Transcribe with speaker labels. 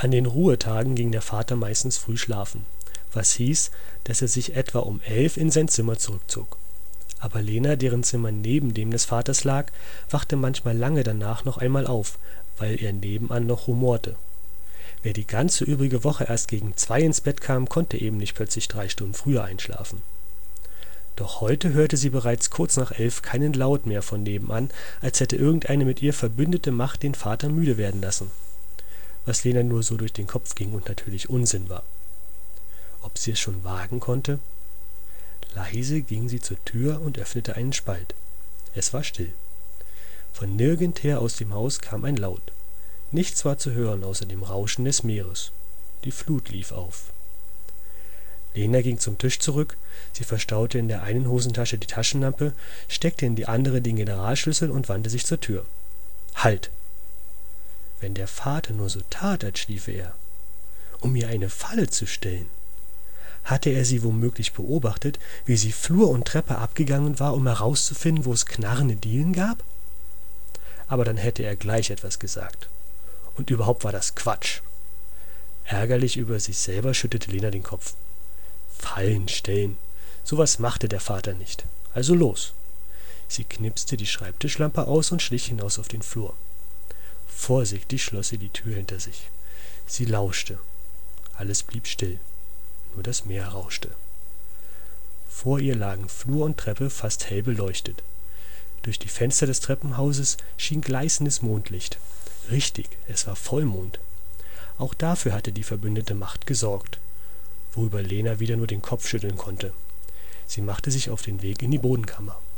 Speaker 1: An den Ruhetagen ging der Vater meistens früh schlafen, was hieß, dass er sich etwa um 11 in sein Zimmer zurückzog. Aber Lena, deren Zimmer neben dem des Vaters lag, wachte manchmal lange danach noch einmal auf, weil er nebenan noch rumorte. Wer die ganze übrige Woche erst gegen 2 ins Bett kam, konnte eben nicht plötzlich 3 Stunden früher einschlafen. Doch heute hörte sie bereits kurz nach 11 keinen Laut mehr von nebenan, als hätte irgendeine mit ihr verbündete Macht den Vater müde werden lassen. Was Lena nur so durch den Kopf ging und natürlich Unsinn war. Ob sie es schon wagen konnte? Leise ging sie zur Tür und öffnete einen Spalt. Es war still. Von nirgendher aus dem Haus kam ein Laut. Nichts war zu hören außer dem Rauschen des Meeres. Die Flut lief auf. Lena ging zum Tisch zurück, sie verstaute in der einen Hosentasche die Taschenlampe, steckte in die andere den Generalschlüssel und wandte sich zur Tür. Halt! Wenn der Vater nur so tat, als schliefe er, um ihr eine Falle zu stellen. Hatte er sie womöglich beobachtet, wie sie Flur und Treppe abgegangen war, um herauszufinden, wo es knarrende Dielen gab? Aber dann hätte er gleich etwas gesagt. Und überhaupt war das Quatsch. Ärgerlich über sich selber schüttelte Lena den Kopf. Fallen stellen. Sowas machte der Vater nicht. Also los. Sie knipste die Schreibtischlampe aus und schlich hinaus auf den Flur. Vorsichtig schloss sie die Tür hinter sich. Sie lauschte. Alles blieb still. Nur das Meer rauschte. Vor ihr lagen Flur und Treppe fast hell beleuchtet. Durch die Fenster des Treppenhauses schien gleißendes Mondlicht. Richtig, es war Vollmond. Auch dafür hatte die verbündete Macht gesorgt, worüber Lena wieder nur den Kopf schütteln konnte. Sie machte sich auf den Weg in die Bodenkammer.